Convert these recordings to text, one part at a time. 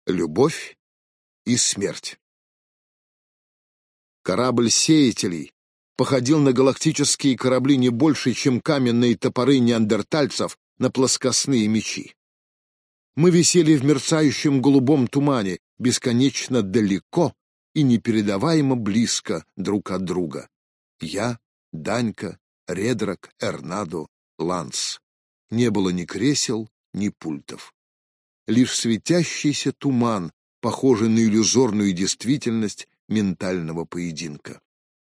Любовь и смерть. Корабль сеятелей походил на галактические корабли не больше, чем каменные топоры неандертальцев на плоскостные мечи. Мы висели в мерцающем голубом тумане, бесконечно далеко и непередаваемо близко друг от друга. Я, Данька, Редрак, Эрнадо, Ланс. Не было ни кресел, ни пультов. Лишь светящийся туман, похожий на иллюзорную действительность ментального поединка.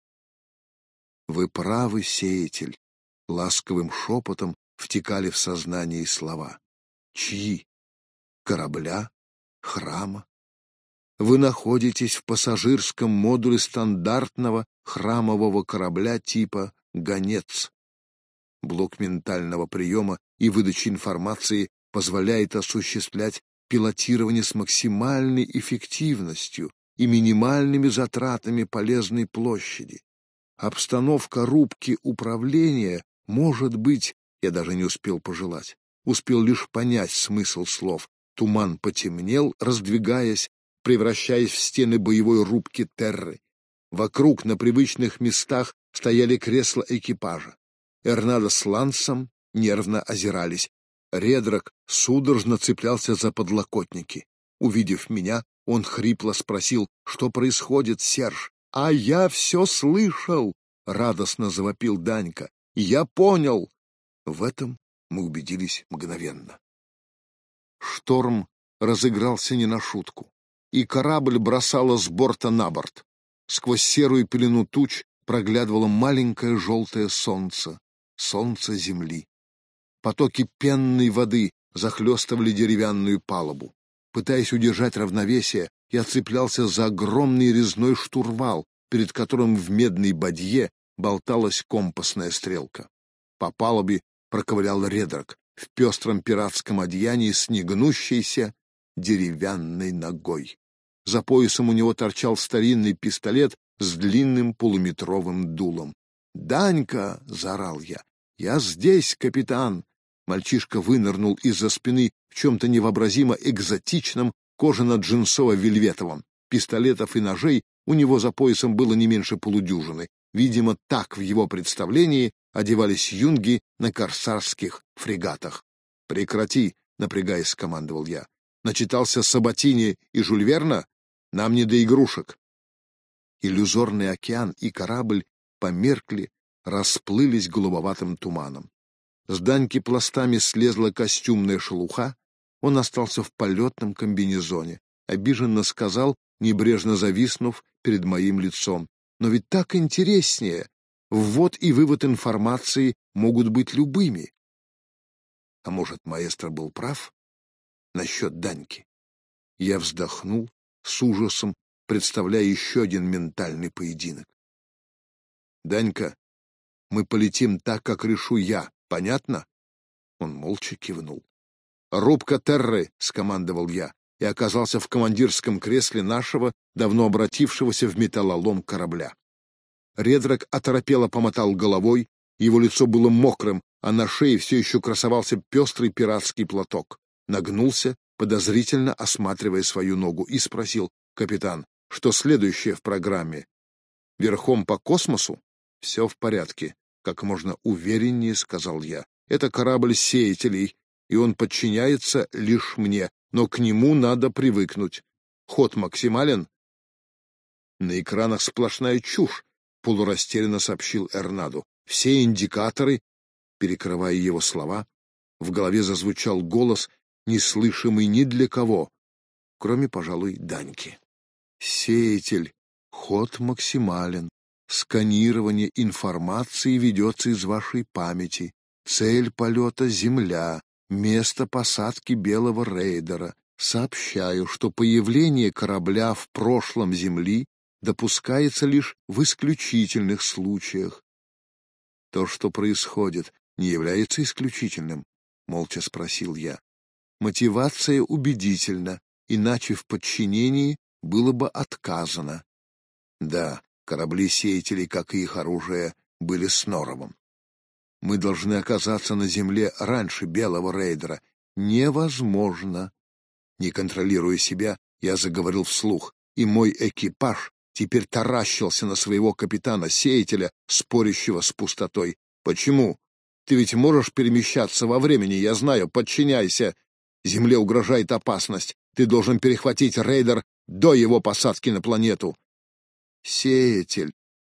«Вы правы, сеятель», — ласковым шепотом втекали в сознание слова. «Чьи? Корабля? Храма? Вы находитесь в пассажирском модуле стандартного храмового корабля типа «Гонец». Блок ментального приема и выдачи информации позволяет осуществлять пилотирование с максимальной эффективностью и минимальными затратами полезной площади. Обстановка рубки управления может быть, я даже не успел пожелать, успел лишь понять смысл слов. Туман потемнел, раздвигаясь, превращаясь в стены боевой рубки Терры. Вокруг на привычных местах стояли кресла экипажа. Эрнадо с Лансом нервно озирались. Редрак судорожно цеплялся за подлокотники. Увидев меня, он хрипло спросил, что происходит, Серж. «А я все слышал!» — радостно завопил Данька. «Я понял!» В этом мы убедились мгновенно. Шторм разыгрался не на шутку, и корабль бросало с борта на борт. Сквозь серую пелену туч проглядывало маленькое желтое солнце, солнце земли. Потоки пенной воды захлестывали деревянную палубу. Пытаясь удержать равновесие, я цеплялся за огромный резной штурвал, перед которым в медной бадье болталась компасная стрелка. По палубе проковылял Редрак в пестром пиратском одеянии с негнущейся деревянной ногой. За поясом у него торчал старинный пистолет с длинным полуметровым дулом. «Данька!» — заорал я. «Я здесь, капитан!» Мальчишка вынырнул из-за спины в чем-то невообразимо экзотичном кожано-джинсово-вельветовом. Пистолетов и ножей у него за поясом было не меньше полудюжины. Видимо, так в его представлении одевались юнги на корсарских фрегатах. «Прекрати!» — напрягаясь, скомандовал я. «Начитался Сабатини и Жюль Верна? Нам не до игрушек!» Иллюзорный океан и корабль померкли, расплылись голубоватым туманом. С Даньки пластами слезла костюмная шелуха, он остался в полетном комбинезоне, обиженно сказал, небрежно зависнув перед моим лицом. «Но ведь так интереснее! Ввод и вывод информации могут быть любыми». А может, маэстро был прав насчет Даньки? Я вздохнул с ужасом, представляя еще один ментальный поединок. «Данька, мы полетим так, как решу я. Понятно?» Он молча кивнул. «Рубка Терры!» — скомандовал я и оказался в командирском кресле нашего, давно обратившегося в металлолом корабля. Редрак оторопело помотал головой, его лицо было мокрым, а на шее все еще красовался пестрый пиратский платок. Нагнулся, подозрительно осматривая свою ногу, и спросил: «Капитан, что следующее в программе? Верхом по космосу?» «Все в порядке», — как можно увереннее сказал я. «Это корабль сеятелей, и он подчиняется лишь мне, но к нему надо привыкнуть. Ход максимален?» «На экранах сплошная чушь», — полурастерянно сообщил Эрнадо. «Все индикаторы...» Перекрывая его слова, в голове зазвучал голос, неслышимый ни для кого, кроме, пожалуй, Даньки. «Сеятель, ход максимален. Сканирование информации ведется из вашей памяти. Цель полета — Земля, место посадки белого рейдера. Сообщаю, что появление корабля в прошлом Земли допускается лишь в исключительных случаях». «То, что происходит, не является исключительным?» — молча спросил я. «Мотивация убедительна, иначе в подчинении было бы отказано». Да, корабли сеятелей, как и их оружие, были с норовом. «Мы должны оказаться на Земле раньше белого рейдера». «Невозможно». Не контролируя себя, Я заговорил вслух, и мой экипаж теперь таращился на своего капитана-сеятеля, спорящего с пустотой. «Почему? Ты ведь можешь перемещаться во времени, я знаю, подчиняйся. Земле угрожает опасность. Ты должен перехватить рейдер до его посадки на планету». «Сеятель».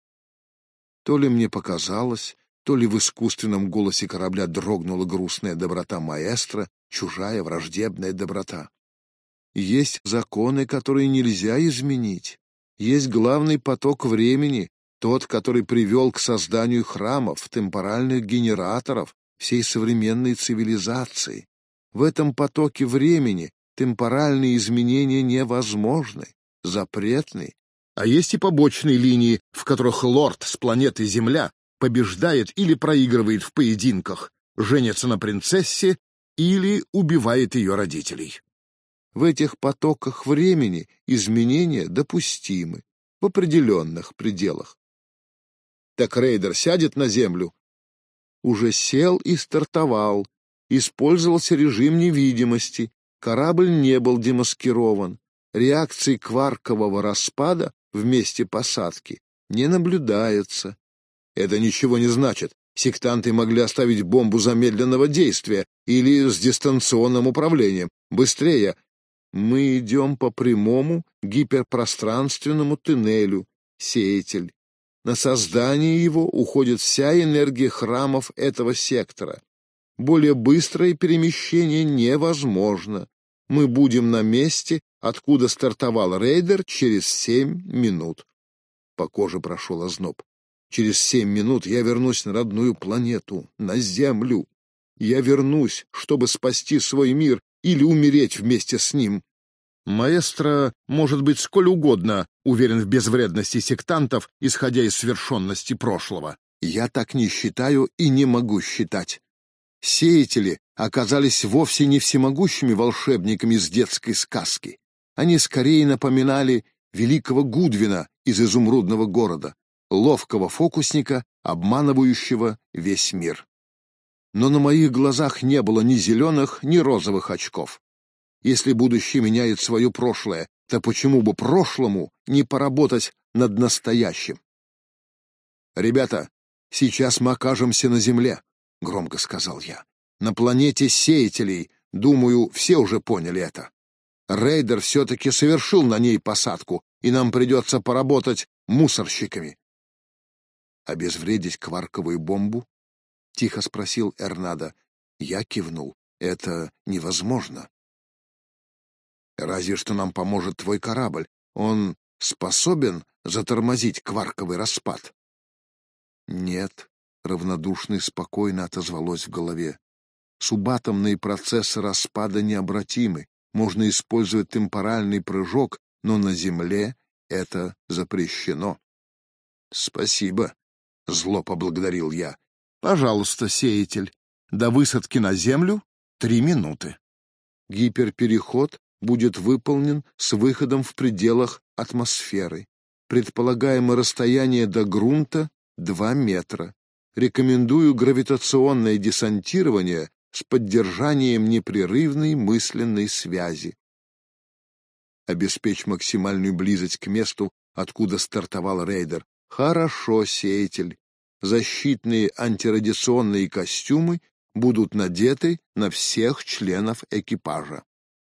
То ли мне показалось, то ли в искусственном голосе корабля дрогнула грустная доброта маэстро, чужая враждебная доброта. Есть законы, которые нельзя изменить. Есть главный поток времени, тот, который привел к созданию храмов, темпоральных генераторов, всей современной цивилизации. В этом потоке времени темпоральные изменения невозможны, запретны. А есть и побочные линии, в которых лорд с планеты Земля побеждает или проигрывает в поединках, женится на принцессе или убивает ее родителей. В этих потоках времени изменения допустимы в определенных пределах. Так рейдер сядет на Землю? Уже сел и стартовал. Использовался режим невидимости. Корабль не был демаскирован. Реакции кваркового распада в месте посадки не наблюдается. Это ничего не значит. Сектанты могли оставить бомбу замедленного действия или с дистанционным управлением. Быстрее! Мы идем по прямому гиперпространственному туннелю, сеятель. На создание его уходит вся энергия храмов этого сектора. Более быстрое перемещение невозможно. Мы будем на месте, откуда стартовал рейдер, через 7 минут. По коже прошел озноб. Через 7 минут я вернусь на родную планету, на Землю. Я вернусь, чтобы спасти свой мир или умереть вместе с ним. Маэстро может быть сколь угодно уверен в безвредности сектантов, исходя из свершенности прошлого. Я так не считаю и не могу считать. Сеятели оказались вовсе не всемогущими волшебниками из детской сказки. Они скорее напоминали великого Гудвина из «Изумрудного города», ловкого фокусника, обманывающего весь мир. Но на моих глазах не было ни зеленых, ни розовых очков. Если будущее меняет свое прошлое, то почему бы прошлому не поработать над настоящим? «Ребята, сейчас мы окажемся на Земле», — громко сказал я. «На планете сеятелей, думаю, все уже поняли это. Рейдер все-таки совершил на ней посадку, и нам придется поработать мусорщиками». «Обезвредить кварковую бомбу?» — тихо спросил Эрнадо. Я кивнул. «Это невозможно». «Разве что нам поможет твой корабль. Он способен затормозить кварковый распад?» «Нет», — равнодушно и спокойно отозвалось в голове. «Субатомные процессы распада необратимы. Можно использовать темпоральный прыжок, но на Земле это запрещено». «Спасибо», — зло поблагодарил я. «Пожалуйста, сеятель, до высадки на Землю 3 минуты. Гиперпереход будет выполнен с выходом в пределах атмосферы. Предполагаемое расстояние до грунта — 2 метра. Рекомендую гравитационное десантирование с поддержанием непрерывной мысленной связи. Обеспечь максимальную близость к месту, откуда стартовал рейдер. Хорошо, сеятель. Защитные антирадиационные костюмы будут надеты на всех членов экипажа.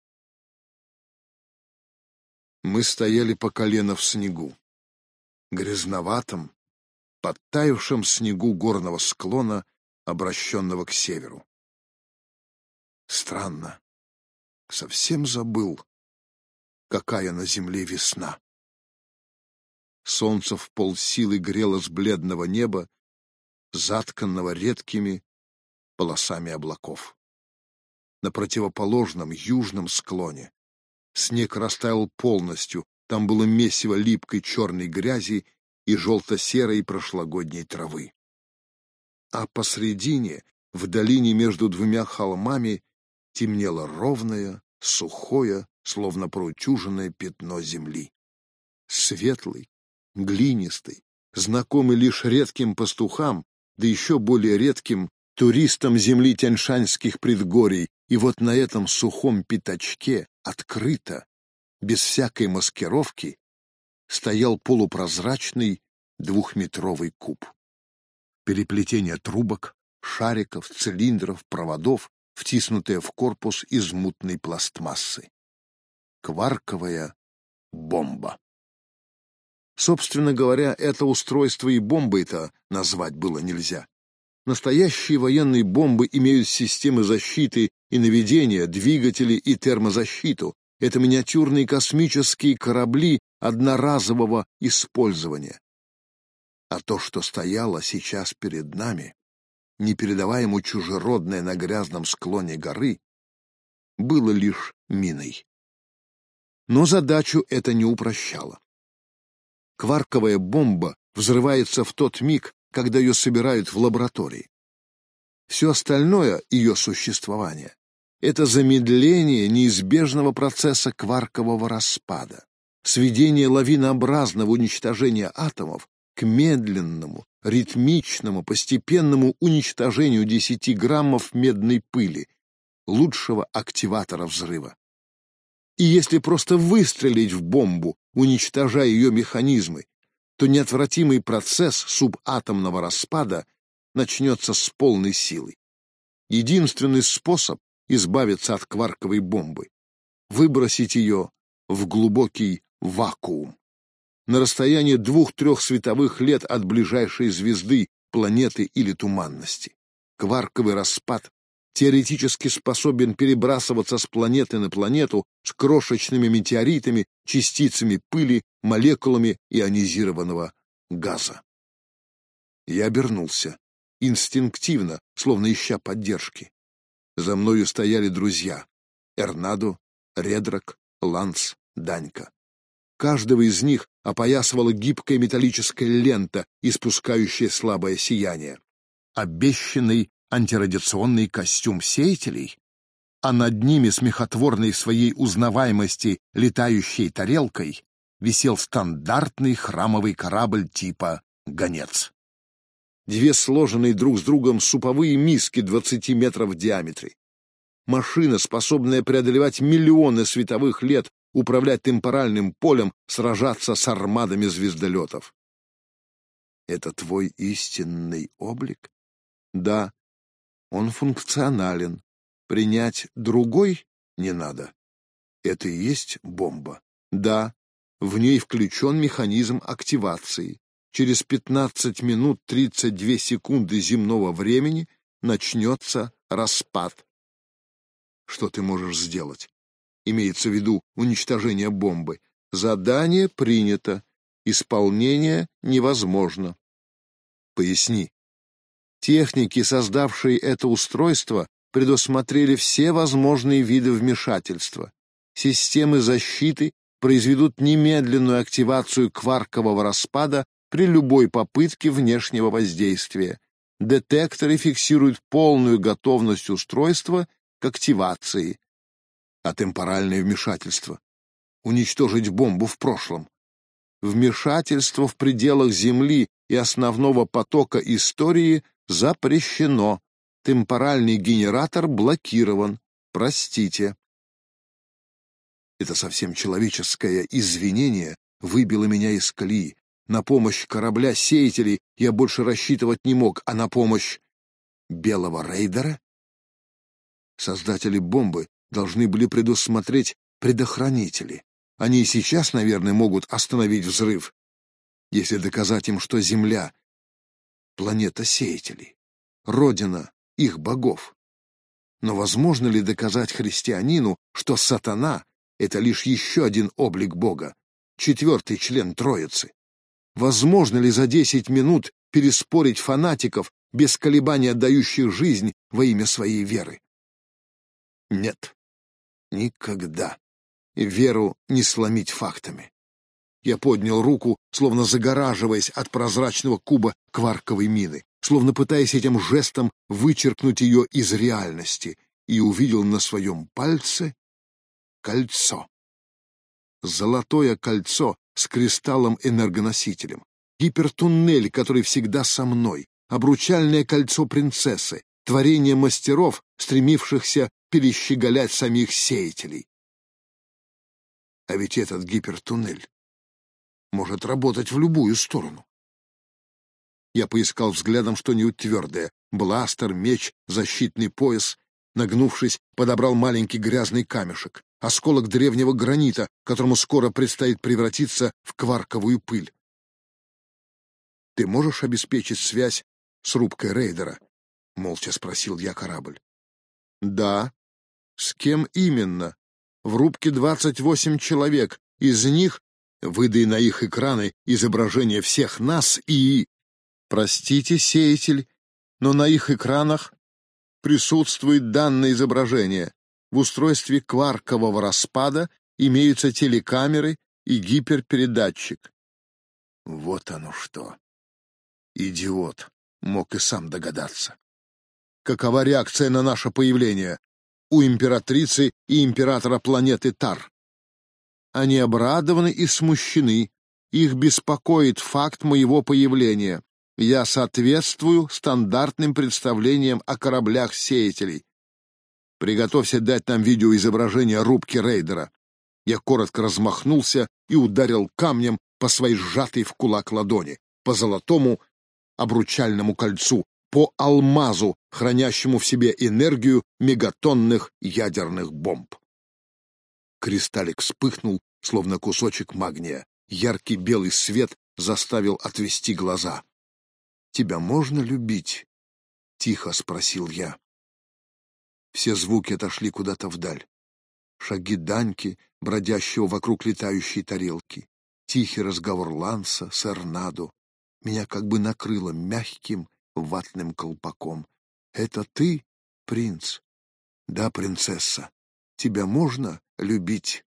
Мы стояли по колено в снегу. Грязноватом, подтаявшем снегу горного склона, обращенного к северу. Странно. Совсем забыл, какая на земле весна. Солнце в полсилы грело с бледного неба, затканного редкими полосами облаков. На противоположном южном склоне снег растаял полностью, там было месиво липкой черной грязи и желто-серой прошлогодней травы. А посредине, в долине между 2 холмами, темнело ровное, сухое, словно проутюженное пятно земли. Светлый, глинистый, знакомый лишь редким пастухам, да еще более редким туристам земли тяньшанских предгорий, и вот на этом сухом пятачке открыто, без всякой маскировки, стоял полупрозрачный 2-метровый куб. Переплетение трубок, шариков, цилиндров, проводов, втиснутые в корпус из мутной пластмассы. Кварковая бомба. Собственно говоря, это устройство и бомбой-то назвать было нельзя. Настоящие военные бомбы имеют системы защиты и наведения, двигатели и термозащиту. Это миниатюрные космические корабли одноразового использования. А то, что стояло сейчас перед нами, непередаваемо чужеродное на грязном склоне горы, было лишь миной. Но задачу это не упрощало. Кварковая бомба взрывается в тот миг, когда ее собирают в лаборатории. Все остальное ее существование — это замедление неизбежного процесса кваркового распада, сведение лавинообразного уничтожения атомов к медленному, ритмичному, постепенному уничтожению 10 граммов медной пыли, лучшего активатора взрыва. И если просто выстрелить в бомбу, уничтожая ее механизмы, то неотвратимый процесс субатомного распада начнется с полной силой. Единственный способ избавиться от кварковой бомбы — выбросить ее в глубокий вакуум, на расстоянии 2-3 световых лет от ближайшей звезды, планеты или туманности. Кварковый распад теоретически способен перебрасываться с планеты на планету с крошечными метеоритами, частицами пыли, молекулами ионизированного газа. Я обернулся, инстинктивно, словно ища поддержки. За мною стояли друзья — Эрнадо, Редрак, Ланс, Данька. Каждого из них опоясывала гибкая металлическая лента, испускающая слабое сияние. Обещанный антирадиационный костюм сеятелей, а над ними смехотворной в своей узнаваемости летающей тарелкой висел стандартный храмовый корабль типа «Гонец». 2 сложенные друг с другом суповые миски 20 метров в диаметре. Машина, способная преодолевать миллионы световых лет, управлять темпоральным полем, сражаться с армадами звездолетов. Это твой истинный облик? Да, он функционален. Принять другой не надо. Это и есть бомба. Да, в ней включен механизм активации. Через 15 минут 32 секунды земного времени начнется распад. Что ты можешь сделать? Имеется в виду уничтожение бомбы. Задание принято. Исполнение невозможно. Поясни. Техники, создавшие это устройство, предусмотрели все возможные виды вмешательства. Системы защиты произведут немедленную активацию кваркового распада при любой попытке внешнего воздействия. Детекторы фиксируют полную готовность устройства к активации. А темпоральное вмешательство? Уничтожить бомбу в прошлом. Вмешательство в пределах Земли и основного потока истории запрещено. Темпоральный генератор блокирован. Простите. Это совсем человеческое извинение выбило меня из колеи. На помощь корабля-сеятелей я больше рассчитывать не мог, а на помощь белого рейдера? Создатели бомбы должны были предусмотреть предохранители. Они и сейчас, наверное, могут остановить взрыв, если доказать им, что Земля — планета сеятелей, родина их богов. Но возможно ли доказать христианину, что сатана — это лишь еще один облик Бога, 4-й член Троицы? Возможно ли за 10 минут переспорить фанатиков, без колебаний отдающих жизнь во имя своей веры? Нет, никогда. Веру не сломить фактами. Я поднял руку, словно загораживаясь от прозрачного куба кварковой мины, словно пытаясь этим жестом вычеркнуть ее из реальности, и увидел на своем пальце кольцо. Золотое кольцо с кристаллом-энергоносителем, гипертуннель, который всегда со мной, обручальное кольцо принцессы, творение мастеров, стремившихся перещеголять самих сеятелей. А ведь этот гипертуннель может работать в любую сторону. Я поискал взглядом что-нибудь твердое. Бластер, меч, защитный пояс. Нагнувшись, подобрал маленький грязный камешек. Осколок древнего гранита, которому скоро предстоит превратиться в кварковую пыль. «Ты можешь обеспечить связь с рубкой рейдера?» — молча спросил я корабль. «Да». «С кем именно?» «В рубке 28 человек. Из них, выдай на их экраны изображение всех нас и...» «Простите, сеятель, но на их экранах присутствует данное изображение. В устройстве кваркового распада имеются телекамеры и гиперпередатчик». Вот оно что. Идиот. Мог и сам догадаться. Какова реакция на наше появление у императрицы и императора планеты Тар? Они обрадованы и смущены. Их беспокоит факт моего появления. Я соответствую стандартным представлениям о кораблях сеятелей. Приготовься дать нам видеоизображение рубки рейдера. Я коротко размахнулся и ударил камнем по своей сжатой в кулак ладони, по золотому обручальному кольцу, по алмазу, хранящему в себе энергию мегатонных ядерных бомб. Кристаллик вспыхнул, словно кусочек магния. Яркий белый свет заставил отвести глаза. «Тебя можно любить?» — тихо спросил я. Все звуки отошли куда-то вдаль. Шаги Даньки, бродящего вокруг летающей тарелки, тихий разговор Ланса с Эрнадо. Меня как бы накрыло мягким ватным колпаком. «Это ты, принц?» «Да, принцесса. Тебя можно любить?»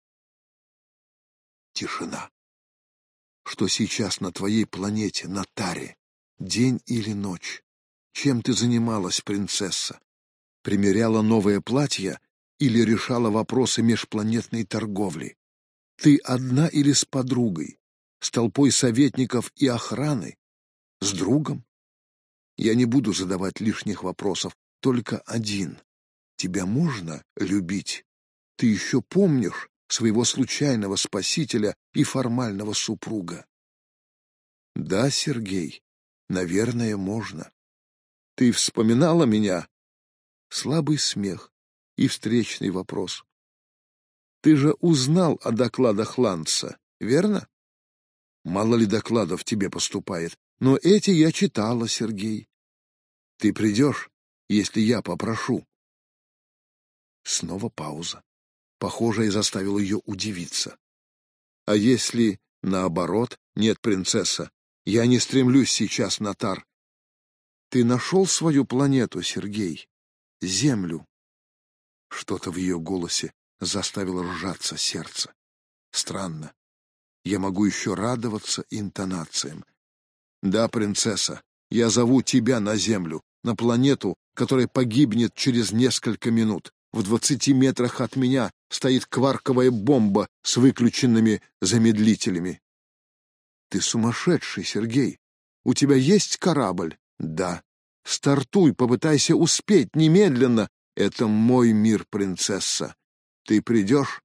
Тишина. «Что сейчас на твоей планете, на Таре? День или ночь? Чем ты занималась, принцесса? Примеряла новое платье или решала вопросы межпланетной торговли? Ты одна или с подругой? С толпой советников и охраны? С другом? Я не буду задавать лишних вопросов, только один. Тебя можно любить? Ты еще помнишь своего случайного спасителя и формального супруга?» «Да, Сергей, наверное, можно. Ты вспоминала меня?» Слабый смех и встречный вопрос. «Ты же узнал о докладах Ланса, верно?» «Мало ли докладов тебе поступает, но эти я читала, Сергей. Ты придешь, если я попрошу?» Снова пауза. Похоже, я заставил ее удивиться. «А если, наоборот, нет, принцесса, я не стремлюсь сейчас на Тар. Ты нашел свою планету, Сергей? Землю?» Что-то в ее голосе заставило сжаться сердце. Странно. Я могу еще радоваться интонациям. «Да, принцесса, я зову тебя на Землю, на планету, которая погибнет через несколько минут. В 20 метрах от меня стоит кварковая бомба с выключенными замедлителями». «Ты сумасшедший, Сергей. У тебя есть корабль?» «Да». «Стартуй, попытайся успеть немедленно. Это мой мир, принцесса. Ты придешь?»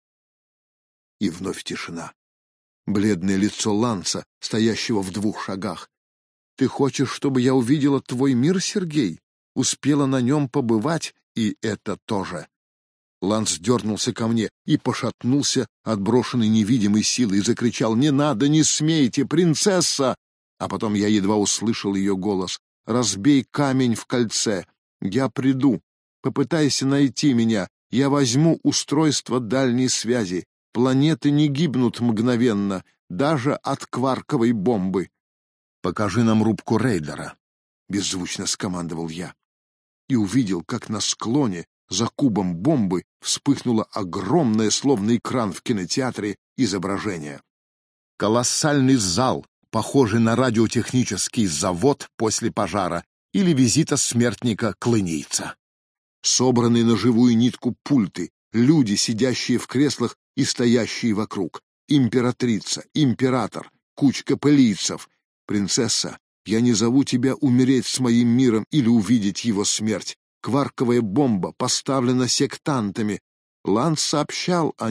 И вновь тишина. Бледное лицо Ланса, стоящего в 2 шагах. «Ты хочешь, чтобы я увидела твой мир, Сергей? Успела на нем побывать, и это тоже». Ланс дернулся ко мне и пошатнулся, отброшенный невидимой силой, и закричал: «Не надо, не смейте, принцесса!» А потом я едва услышал ее голос: «Разбей камень в кольце. Я приду. Попытайся найти меня. Я возьму устройство дальней связи. Планеты не гибнут мгновенно, даже от кварковой бомбы». «Покажи нам рубку рейдера», — беззвучно скомандовал я. И увидел, как на склоне за кубом бомбы вспыхнуло огромное, словно экран в кинотеатре, изображение. Колоссальный зал, похожий на радиотехнический завод после пожара или визита смертника-клынийца. Собранные на живую нитку пульты, люди, сидящие в креслах и стоящие вокруг, императрица, император, кучка пылийцев. «Принцесса, я не зову тебя умереть с моим миром или увидеть его смерть. Кварковая бомба поставлена сектантами. Ланс сообщал о них.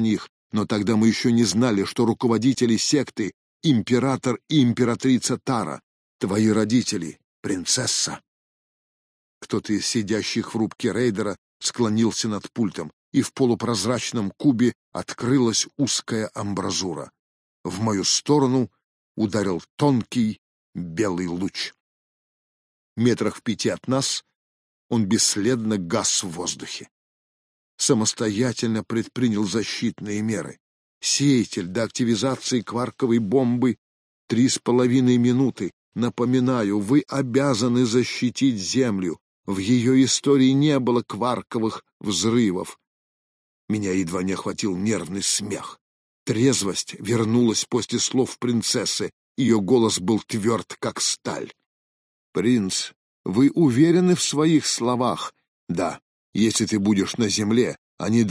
Но тогда мы еще не знали, что руководители секты — император и императрица Тара, твои родители, принцесса. Кто-то из сидящих в рубке рейдера склонился над пультом, и в полупрозрачном кубе открылась узкая амбразура. В мою сторону ударил тонкий белый луч. Метрах в 5 от нас он бесследно гас в воздухе. Самостоятельно предпринял защитные меры. Сеятель до активизации кварковой бомбы 3,5 минуты. Напоминаю, вы обязаны защитить Землю. В ее истории не было кварковых взрывов. Меня едва не охватил нервный смех. Трезвость вернулась после слов принцессы. Ее голос был тверд, как сталь. «Принц, вы уверены в своих словах?» «Да. Если ты будешь на земле, они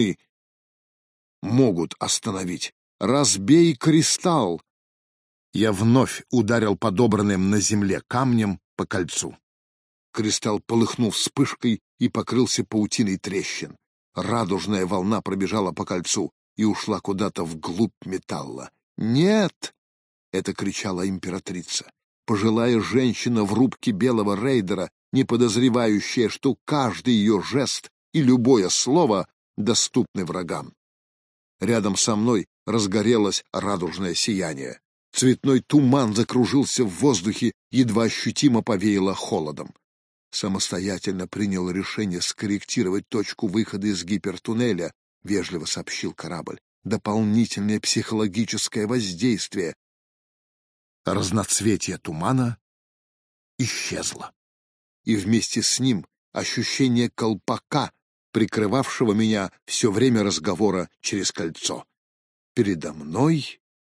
могут остановить. Разбей кристалл!» Я вновь ударил подобранным на земле камнем по кольцу. Кристалл полыхнул вспышкой и покрылся паутиной трещин. Радужная волна пробежала по кольцу и ушла куда-то вглубь металла. «Нет!» — это кричала императрица. Пожилая женщина в рубке белого рейдера, не подозревающая, что каждый ее жест и любое слово доступны врагам. Рядом со мной разгорелось радужное сияние. Цветной туман закружился в воздухе, едва ощутимо повеяло холодом. Самостоятельно принял решение скорректировать точку выхода из гипертуннеля, вежливо сообщил корабль. Дополнительное психологическое воздействие. Разноцветие тумана исчезло. И вместе с ним ощущение колпака, прикрывавшего меня все время разговора через кольцо. Передо мной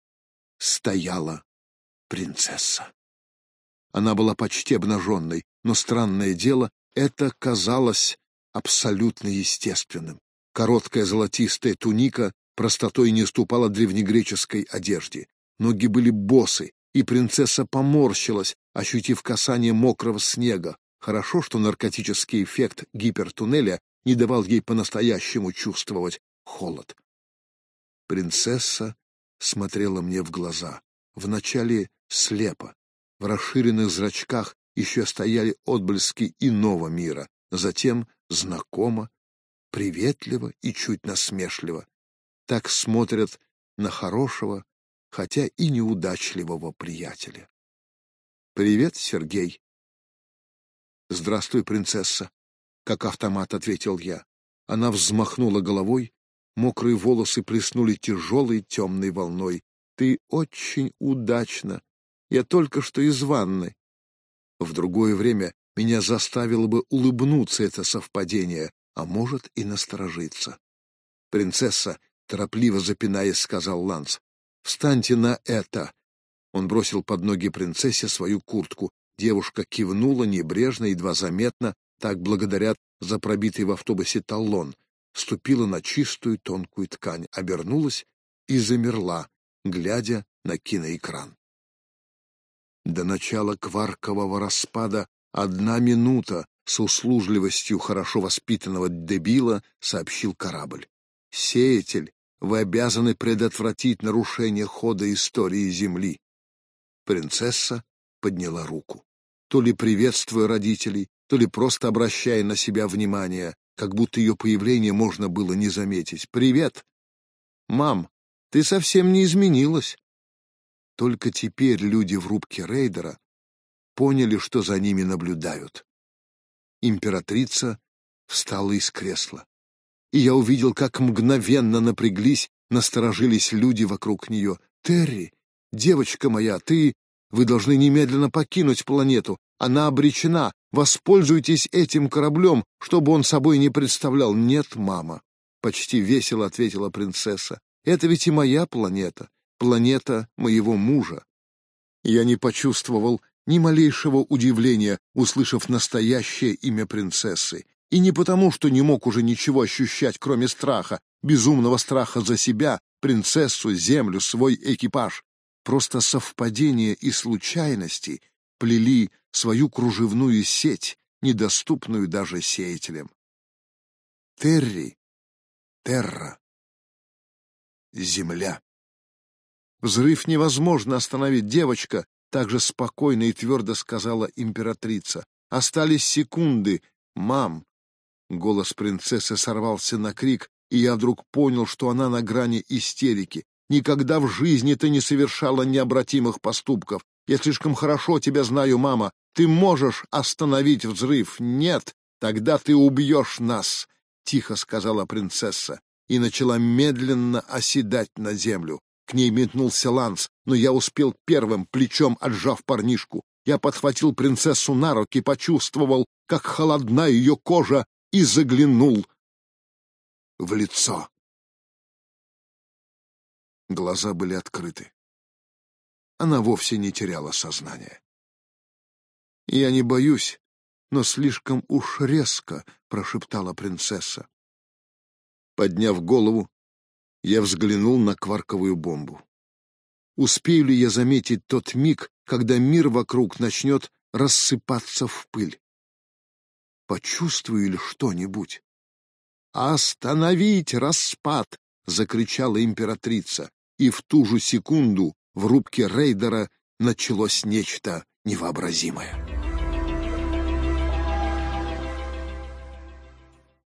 стояла принцесса. Она была почти обнаженной, но, странное дело, это казалось абсолютно естественным. Короткая золотистая туника простотой не уступала древнегреческой одежде. Ноги были босы, и принцесса поморщилась, ощутив касание мокрого снега. Хорошо, что наркотический эффект гипертуннеля не давал ей по-настоящему чувствовать холод. Принцесса смотрела мне в глаза. Вначале слепо. В расширенных зрачках еще стояли отблески иного мира. Затем знакомо, приветливо и чуть насмешливо. Так смотрят на хорошего, хотя и неудачливого приятеля. «Привет, Сергей». «Здравствуй, принцесса», — как автомат ответил я. Она взмахнула головой, мокрые волосы плеснули тяжелой темной волной. «Ты очень удачно. Я только что из ванны». В другое время меня заставило бы улыбнуться это совпадение, а может и насторожиться. «Принцесса», — торопливо запинаясь, сказал Ланс, — «встаньте на это». Он бросил под ноги принцессе свою куртку. Девушка кивнула небрежно, едва заметно, так благодарят за пробитый в автобусе талон. Ступила на чистую тонкую ткань, обернулась и замерла, глядя на киноэкран. До начала кваркового распада 1 минута, с услужливостью хорошо воспитанного дебила сообщил корабль. «Сеятель, вы обязаны предотвратить нарушение хода истории Земли». Принцесса подняла руку, то ли приветствуя родителей, то ли просто обращая на себя внимание, как будто ее появление можно было не заметить. «Привет! Мам, ты совсем не изменилась». Только теперь люди в рубке рейдера поняли, что за ними наблюдают. Императрица встала из кресла, и я увидел, как мгновенно напряглись, насторожились люди вокруг нее. «Терри, девочка моя, вы должны немедленно покинуть планету. Она обречена. Воспользуйтесь этим кораблем, чтобы он собой не представлял». «Нет, мама», — почти весело ответила принцесса. «Это ведь и моя планета, планета моего мужа». Я не почувствовал ни малейшего удивления, услышав настоящее имя принцессы. И не потому, что не мог уже ничего ощущать, кроме страха, безумного страха за себя, принцессу, землю, свой экипаж. Просто совпадения и случайности плели свою кружевную сеть, недоступную даже сеятелям. Терри, Терра. земля. «Взрыв невозможно остановить, девочка», — также спокойно и твердо сказала императрица. «Остались секунды. Мам!» Голос принцессы сорвался на крик, и я вдруг понял, что она на грани истерики. «Никогда в жизни ты не совершала необратимых поступков. Я слишком хорошо тебя знаю, мама. Ты можешь остановить взрыв. Нет, тогда ты убьешь нас», — тихо сказала принцесса и начала медленно оседать на землю. К ней метнулся Ланс, но я успел первым, плечом отжав парнишку. Я подхватил принцессу на руки, почувствовал, как холодна ее кожа, и заглянул в лицо. Глаза были открыты. Она вовсе не теряла сознание. «Я не боюсь, но слишком уж резко», — прошептала принцесса. Подняв голову, я взглянул на кварковую бомбу. Успею ли я заметить тот миг, когда мир вокруг начнет рассыпаться в пыль? Почувствую ли что-нибудь? «Остановить распад!» — закричала императрица, и в ту же секунду в рубке рейдера началось нечто невообразимое.